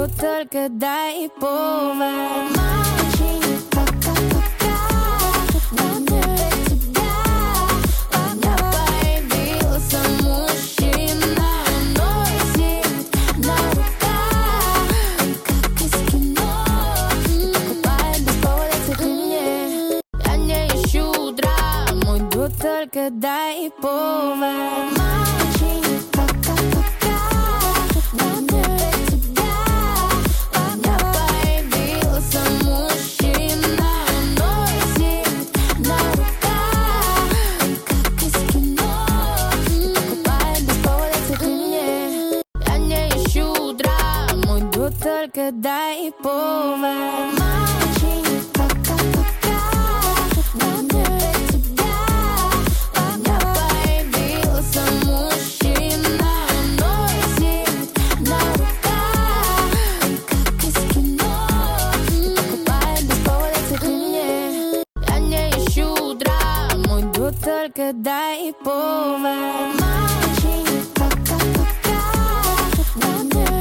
только дай повод. Мальчик, пока, но для тебя у меня появился мужчина. Носит на руках, как из кино, покупает без повода цветы мне. Я не ищу драму, иду только дай повод. Мальчик, пока, но для тебя у меня появился мужчина. Носит на руках, как из кино, покупает без повода цветы мне. Я не ищу драму, иду только дай повод. Мальчик, пока, но для тебя у меня появился мужчина. Носит на руках, как из кино, покупает без повода цветы мне. Я не ищу драму, иду только дай повод.